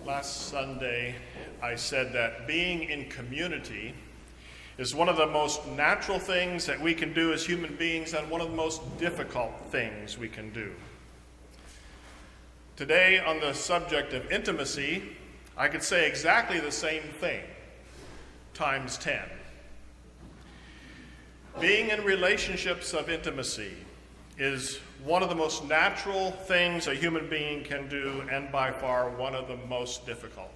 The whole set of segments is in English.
Last Sunday, I said that being in community is one of the most natural things that we can do as human beings and one of the most difficult things we can do. Today, on the subject of intimacy, I could say exactly the same thing, times 10. Being in relationships of intimacy is one of the most natural things a human being can do, and by far one of the most difficult.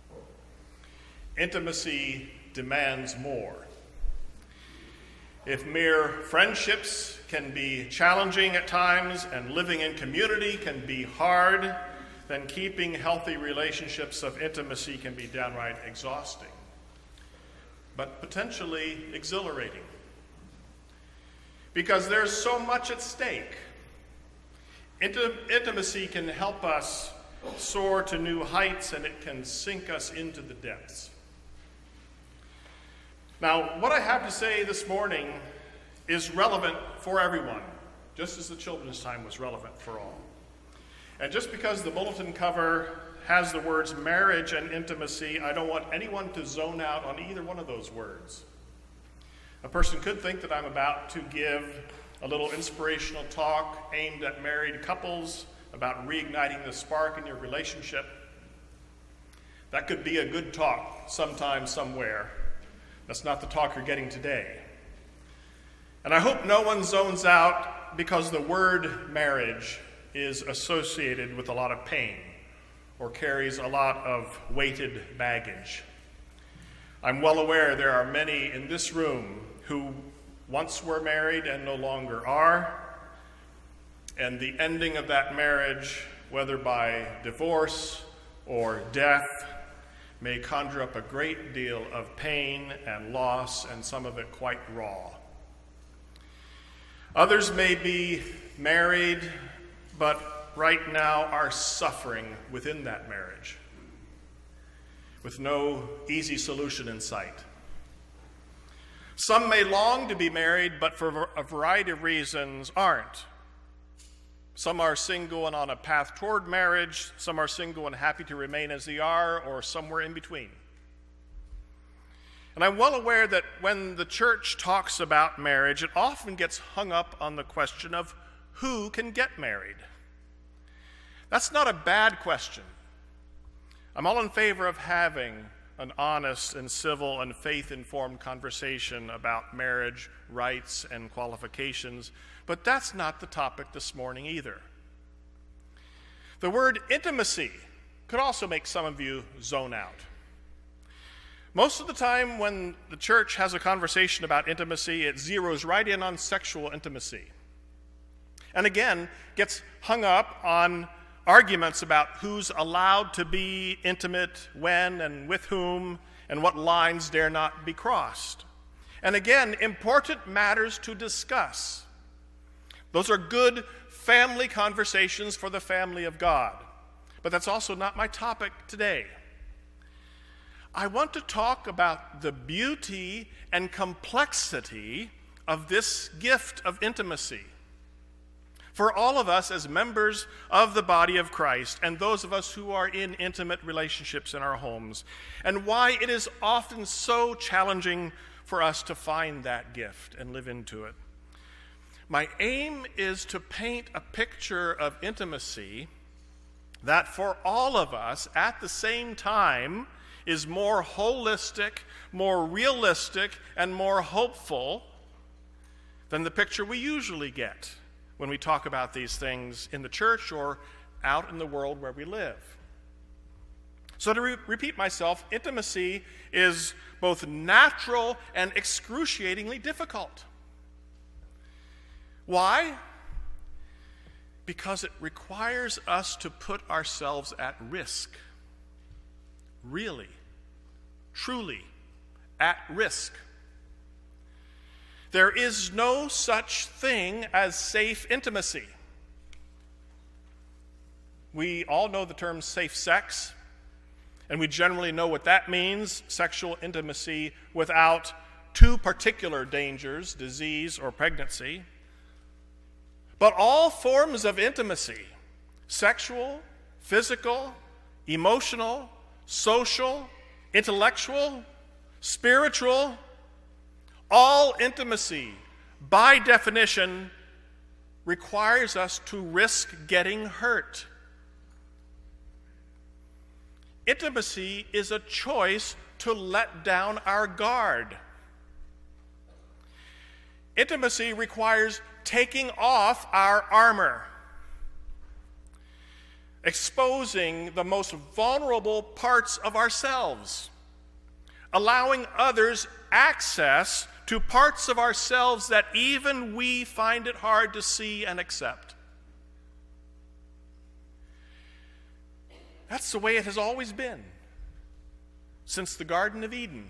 Intimacy demands more. If mere friendships can be challenging at times and living in community can be hard, then keeping healthy relationships of intimacy can be downright exhausting, but potentially exhilarating. Because there's so much at stake. Intimacy can help us soar to new heights, and it can sink us into the depths. Now, what I have to say this morning is relevant for everyone, just as the children's time was relevant for all. And just because the bulletin cover has the words marriage and intimacy, I don't want anyone to zone out on either one of those words. A person could think that I'm about to give a little inspirational talk aimed at married couples about reigniting the spark in your relationship. That could be a good talk sometime, somewhere. That's not the talk you're getting today. And I hope no one zones out because the word marriage is associated with a lot of pain or carries a lot of weighted baggage. I'm well aware there are many in this room who once were married and no longer are, and the ending of that marriage, whether by divorce or death, may conjure up a great deal of pain and loss, and some of it quite raw. Others may be married, but right now are suffering within that marriage, with no easy solution in sight. Some may long to be married, but for a variety of reasons aren't. Some are single and on a path toward marriage. Some are single and happy to remain as they are, or somewhere in between. And I'm well aware that when the church talks about marriage, it often gets hung up on the question of who can get married. That's not a bad question. I'm all in favor of having an honest and civil and faith-informed conversation about marriage, rights, and qualifications, but that's not the topic this morning either. The word intimacy could also make some of you zone out. Most of the time when the church has a conversation about intimacy, it zeroes right in on sexual intimacy. And again, gets hung up on arguments about who's allowed to be intimate, when and with whom, and what lines dare not be crossed. And again, important matters to discuss. Those are good family conversations for the family of God. But that's also not my topic today. I want to talk about the beauty and complexity of this gift of intimacy for all of us as members of the body of Christ, and those of us who are in intimate relationships in our homes, and why it is often so challenging for us to find that gift and live into it. My aim is to paint a picture of intimacy that for all of us at the same time is more holistic, more realistic, and more hopeful than the picture we usually get when we talk about these things in the church or out in the world where we live. So to repeat myself, intimacy is both natural and excruciatingly difficult. Why? Because it requires us to put ourselves at risk. Really, truly at risk. There is no such thing as safe intimacy. We all know the term safe sex, and we generally know what that means, sexual intimacy without two particular dangers, disease or pregnancy. But all forms of intimacy, sexual, physical, emotional, social, intellectual, spiritual, all intimacy, by definition, requires us to risk getting hurt. Intimacy is a choice to let down our guard. Intimacy requires taking off our armor, exposing the most vulnerable parts of ourselves, allowing others access to parts of ourselves that even we find it hard to see and accept. That's the way it has always been, since the Garden of Eden.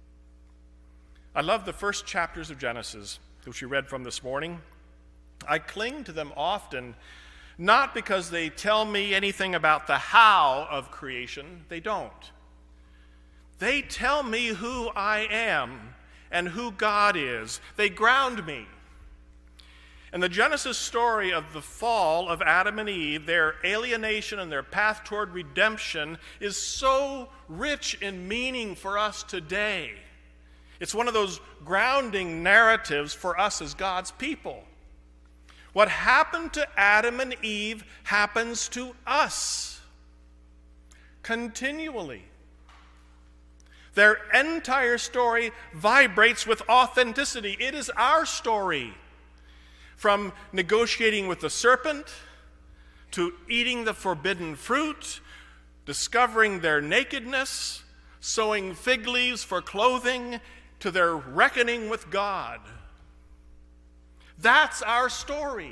I love the first chapters of Genesis, which we read from this morning. I cling to them often, not because they tell me anything about the how of creation. They don't. They tell me who I am and who God is. They ground me. And the Genesis story of the fall of Adam and Eve, their alienation and their path toward redemption, is so rich in meaning for us today. It's one of those grounding narratives for us as God's people. What happened to Adam and Eve happens to us continually. Their entire story vibrates with authenticity. It is our story. From negotiating with the serpent, to eating the forbidden fruit, discovering their nakedness, sewing fig leaves for clothing, to their reckoning with God. That's our story.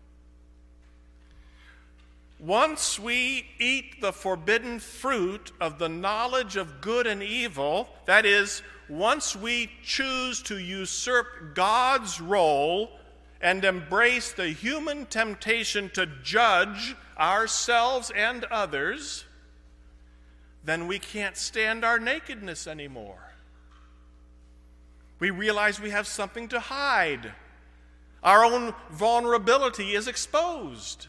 Once we eat the forbidden fruit of the knowledge of good and evil, that is, once we choose to usurp God's role and embrace the human temptation to judge ourselves and others, then we can't stand our nakedness anymore. We realize we have something to hide. Our own vulnerability is exposed.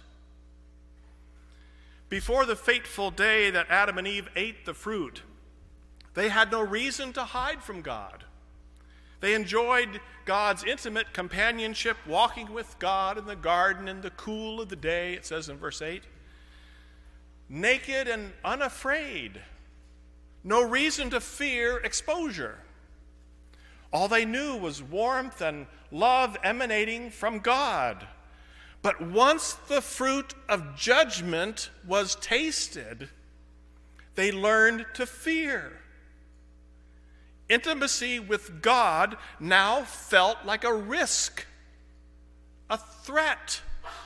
Before the fateful day that Adam and Eve ate the fruit, they had no reason to hide from God. They enjoyed God's intimate companionship, walking with God in the garden in the cool of the day, it says in verse 8. Naked and unafraid. No reason to fear exposure. All they knew was warmth and love emanating from God. But once the fruit of judgment was tasted, they learned to fear. Intimacy with God now felt like a risk, a threat.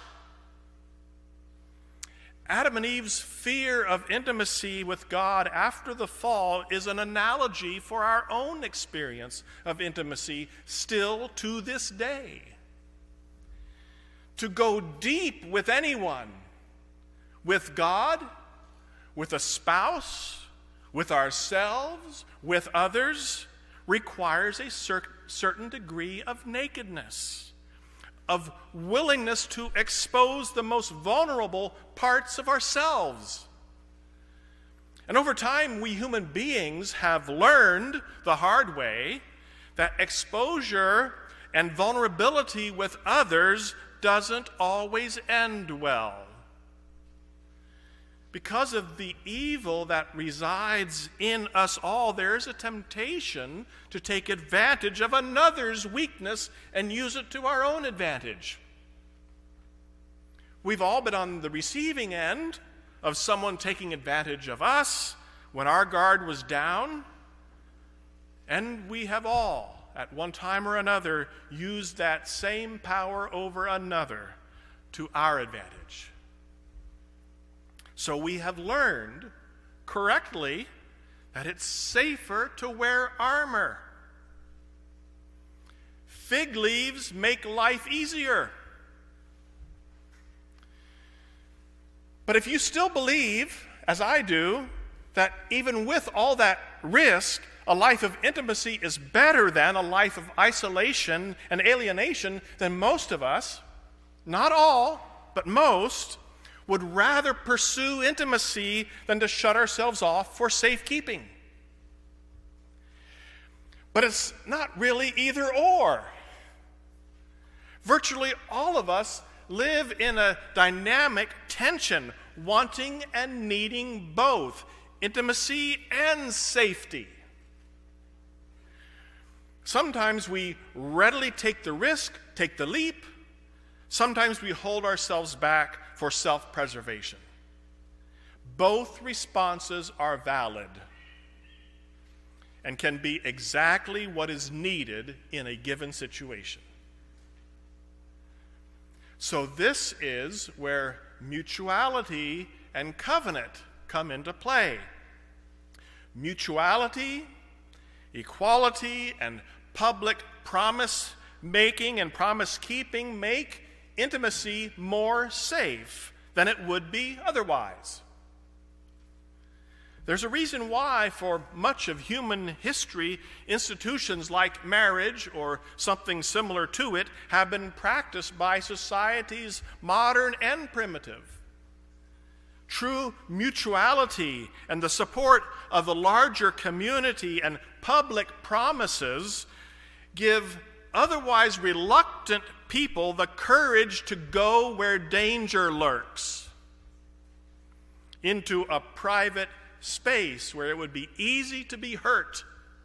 Adam and Eve's fear of intimacy with God after the fall is an analogy for our own experience of intimacy still to this day. To go deep with anyone, with God, with a spouse, with ourselves, with others, requires a certain degree of nakedness, of willingness to expose the most vulnerable parts of ourselves. And over time, we human beings have learned the hard way that exposure and vulnerability with others doesn't always end well. Because of the evil that resides in us all, there is a temptation to take advantage of another's weakness and use it to our own advantage. We've all been on the receiving end of someone taking advantage of us when our guard was down, and we have all, at one time or another, used that same power over another to our advantage. So we have learned correctly that it's safer to wear armor. Fig leaves make life easier. But if you still believe, as I do, that even with all that risk, a life of intimacy is better than a life of isolation and alienation, then most of us, not all, but most, would rather pursue intimacy than to shut ourselves off for safekeeping. But it's not really either or. Virtually all of us live in a dynamic tension, wanting and needing both intimacy and safety. Sometimes we readily take the risk, take the leap. Sometimes we hold ourselves back for self-preservation. Both responses are valid and can be exactly what is needed in a given situation. So this is where mutuality and covenant come into play. Mutuality, equality, and public promise-making and promise-keeping make intimacy more safe than it would be otherwise. There's a reason why, for much of human history, institutions like marriage or something similar to it have been practiced by societies, modern and primitive. True mutuality and the support of the larger community and public promises give otherwise reluctant people the courage to go where danger lurks, into a private space where it would be easy to be hurt.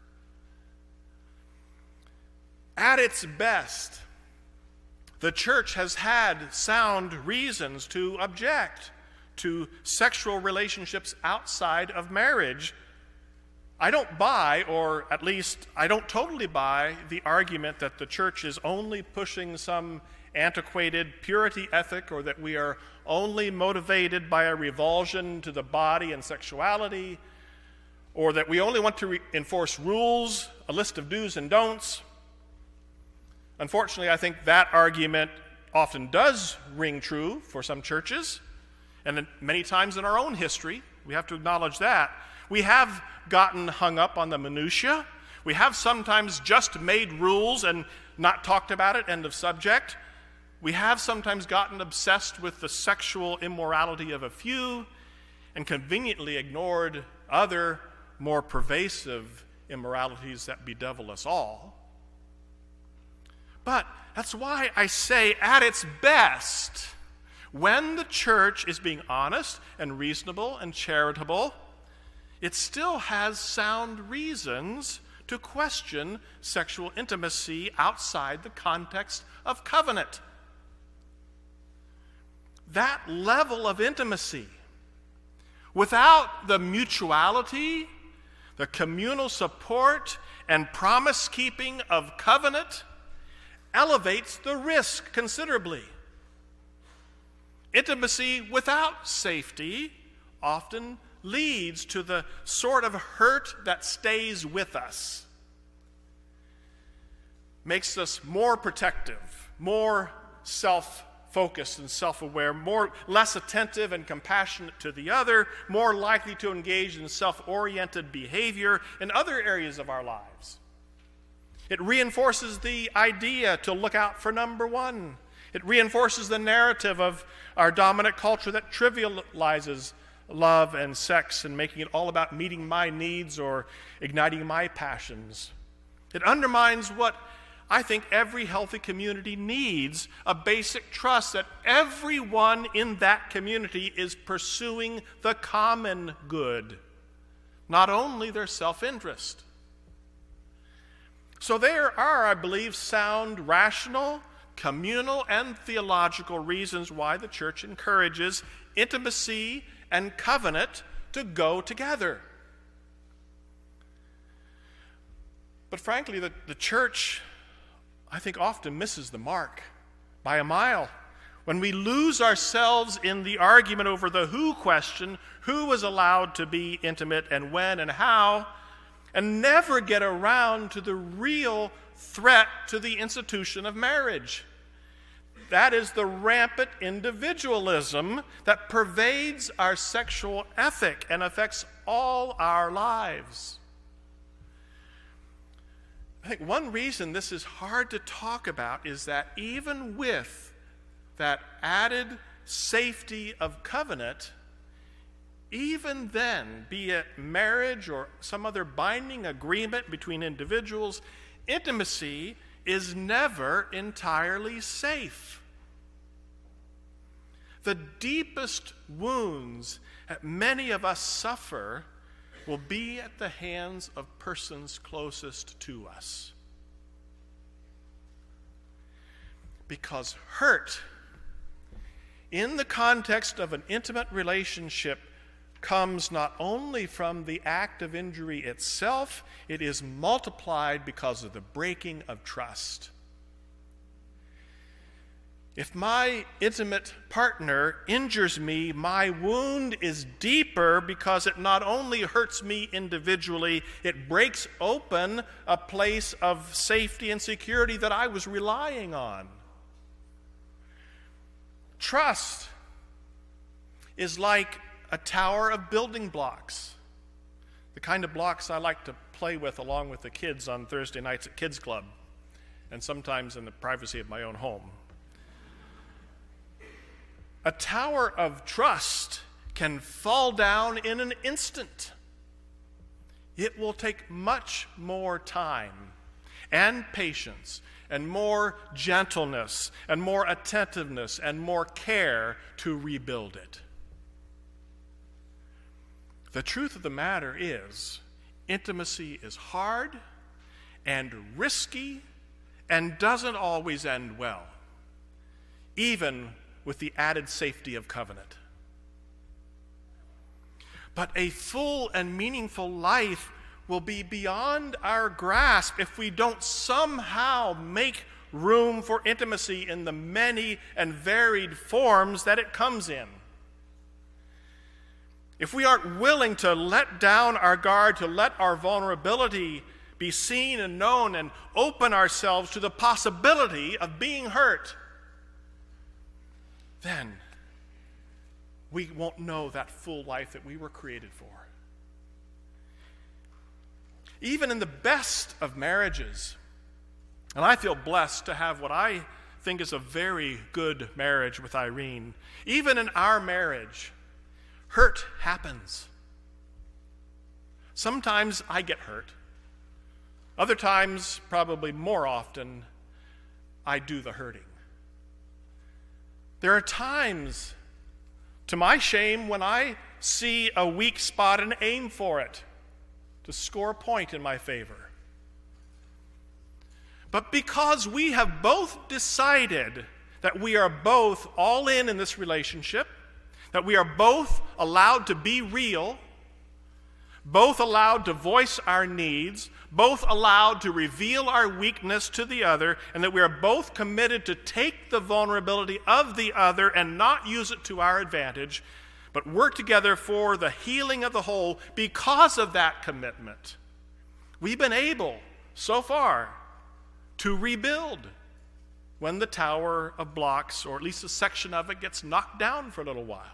At its best, the church has had sound reasons to object to sexual relationships outside of marriage. I don't buy, or at least I don't totally buy, the argument that the church is only pushing some antiquated purity ethic, or that we are only motivated by a revulsion to the body and sexuality, or that we only want to enforce rules, a list of do's and don'ts. Unfortunately, I think that argument often does ring true for some churches, and many times in our own history. We have to acknowledge that. We have gotten hung up on the minutiae. We have sometimes just made rules and not talked about it, end of subject. We have sometimes gotten obsessed with the sexual immorality of a few and conveniently ignored other, more pervasive immoralities that bedevil us all. But that's why I say, at its best, when the church is being honest and reasonable and charitable, it still has sound reasons to question sexual intimacy outside the context of covenant. That level of intimacy, without the mutuality, the communal support, and promise-keeping of covenant, elevates the risk considerably. Intimacy without safety often leads to the sort of hurt that stays with us, makes us more protective, more self-focused and self-aware, less attentive and compassionate to the other, more likely to engage in self-oriented behavior in other areas of our lives. It reinforces the idea to look out for number one. It reinforces the narrative of our dominant culture that trivializes love and sex and making it all about meeting my needs or igniting my passions. It undermines what I think every healthy community needs, a basic trust that everyone in that community is pursuing the common good, not only their self-interest. So there are, I believe, sound, rational, communal, and theological reasons why the church encourages intimacy and covenant to go together. But frankly, the church, I think, often misses the mark by a mile. When we lose ourselves in the argument over the who question, who was allowed to be intimate and when and how, and never get around to the real threat to the institution of marriage. That is the rampant individualism that pervades our sexual ethic and affects all our lives. I think one reason this is hard to talk about is that even with that added safety of covenant, even then, be it marriage or some other binding agreement between individuals, intimacy is never entirely safe. The deepest wounds that many of us suffer will be at the hands of persons closest to us. Because hurt, in the context of an intimate relationship, comes not only from the act of injury itself, it is multiplied because of the breaking of trust. If my intimate partner injures me, my wound is deeper because it not only hurts me individually, it breaks open a place of safety and security that I was relying on. Trust is like a tower of building blocks, the kind of blocks I like to play with along with the kids on Thursday nights at Kids Club, and sometimes in the privacy of my own home. A tower of trust can fall down in an instant. It will take much more time and patience and more gentleness and more attentiveness and more care to rebuild it. The truth of the matter is, intimacy is hard and risky and doesn't always end well, even with the added safety of covenant. But a full and meaningful life will be beyond our grasp if we don't somehow make room for intimacy in the many and varied forms that it comes in. If we aren't willing to let down our guard, to let our vulnerability be seen and known and open ourselves to the possibility of being hurt, then we won't know that full life that we were created for. Even in the best of marriages, and I feel blessed to have what I think is a very good marriage with Irene, even in our marriage, hurt happens. Sometimes I get hurt. Other times, probably more often, I do the hurting. There are times, to my shame, when I see a weak spot and aim for it to score a point in my favor. But because we have both decided that we are both all in this relationship, that we are both allowed to be real, both allowed to voice our needs, both allowed to reveal our weakness to the other, and that we are both committed to take the vulnerability of the other and not use it to our advantage, but work together for the healing of the whole. Because of that commitment, we've been able, so far, to rebuild when the tower of blocks, or at least a section of it, gets knocked down for a little while.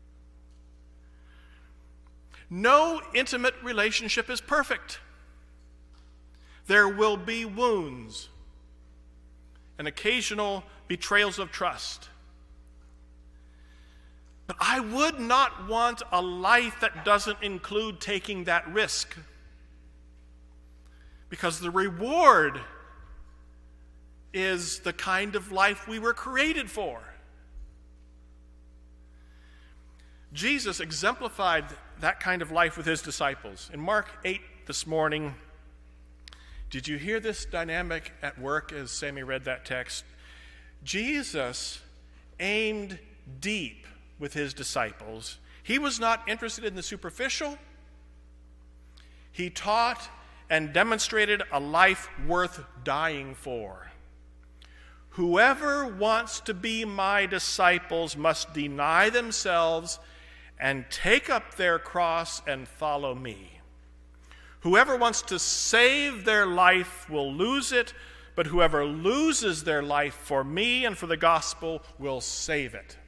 No intimate relationship is perfect. There will be wounds and occasional betrayals of trust. But I would not want a life that doesn't include taking that risk, because the reward is the kind of life we were created for. Jesus exemplified that kind of life with his disciples. In Mark 8 this morning, did you hear this dynamic at work as Sammy read that text? Jesus aimed deep with his disciples. He was not interested in the superficial. He taught and demonstrated a life worth dying for. Whoever wants to be my disciples must deny themselves and take up their cross and follow me. Whoever wants to save their life will lose it, but whoever loses their life for me and for the gospel will save it.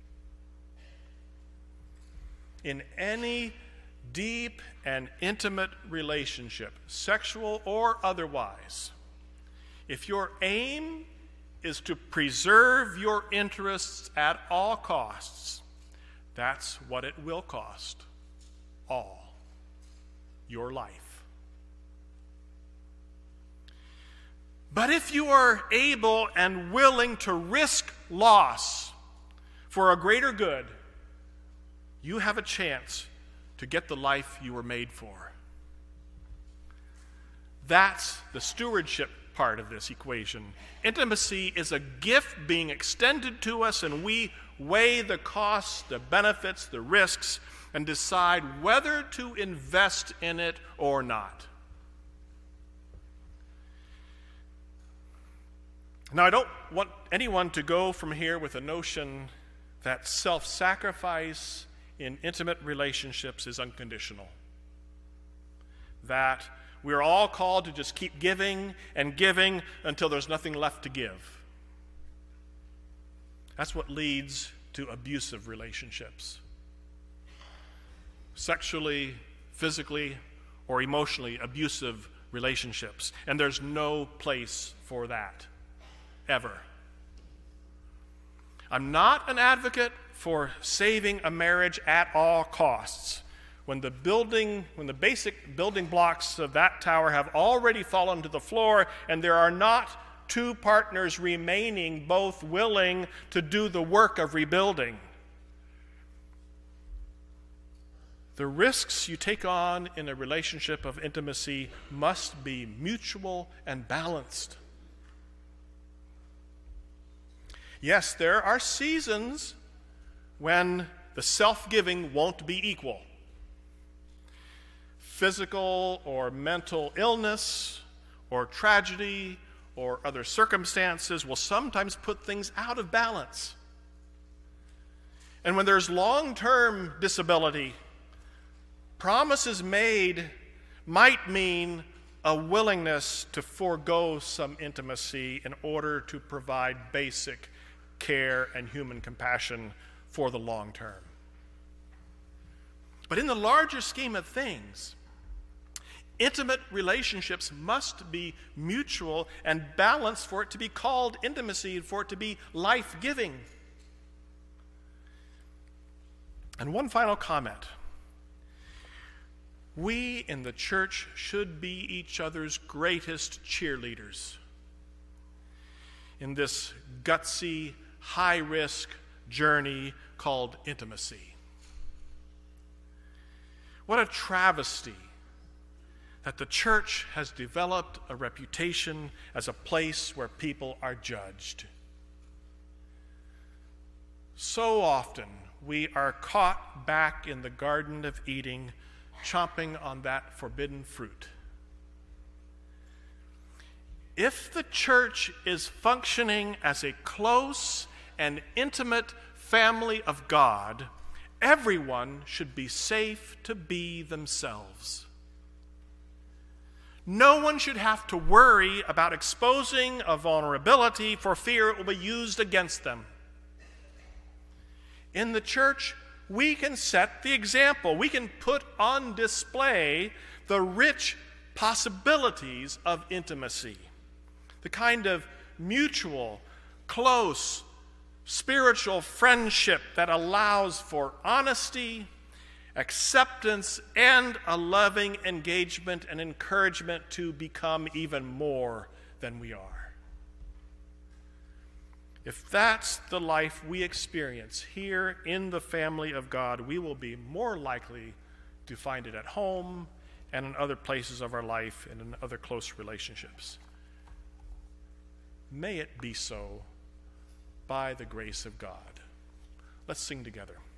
In any deep and intimate relationship, sexual or otherwise, if your aim is to preserve your interests at all costs, that's what it will cost. All. Your life. But if you are able and willing to risk loss for a greater good, you have a chance to get the life you were made for. That's the stewardship part of this equation. Intimacy is a gift being extended to us, and we weigh the costs, the benefits, the risks, and decide whether to invest in it or not. Now, I don't want anyone to go from here with a notion that self-sacrifice in intimate relationships is unconditional. That we're all called to just keep giving and giving until there's nothing left to give. That's what leads to abusive relationships. Sexually, physically, or emotionally abusive relationships. And there's no place for that, ever. I'm not an advocate for saving a marriage at all costs. When the basic building blocks of that tower have already fallen to the floor and there are not two partners remaining both willing to do the work of rebuilding. The risks you take on in a relationship of intimacy must be mutual and balanced. Yes, there are seasons when the self-giving won't be equal. Physical or mental illness or tragedy or other circumstances will sometimes put things out of balance. And when there's long-term disability, promises made might mean a willingness to forego some intimacy in order to provide basic care and human compassion for the long term. But in the larger scheme of things, intimate relationships must be mutual and balanced for it to be called intimacy and for it to be life-giving. And one final comment. We in the church should be each other's greatest cheerleaders in this gutsy, high-risk journey called intimacy. What a travesty that the church has developed a reputation as a place where people are judged. So often we are caught back in the Garden of Eden, chomping on that forbidden fruit. If the church is functioning as a close and intimate family of God, everyone should be safe to be themselves. No one should have to worry about exposing a vulnerability for fear it will be used against them. In the church, we can set the example. We can put on display the rich possibilities of intimacy, the kind of mutual, close, spiritual friendship that allows for honesty, acceptance, and a loving engagement and encouragement to become even more than we are. If that's the life we experience here in the family of God, we will be more likely to find it at home and in other places of our life and in other close relationships. May it be so by the grace of God. Let's sing together.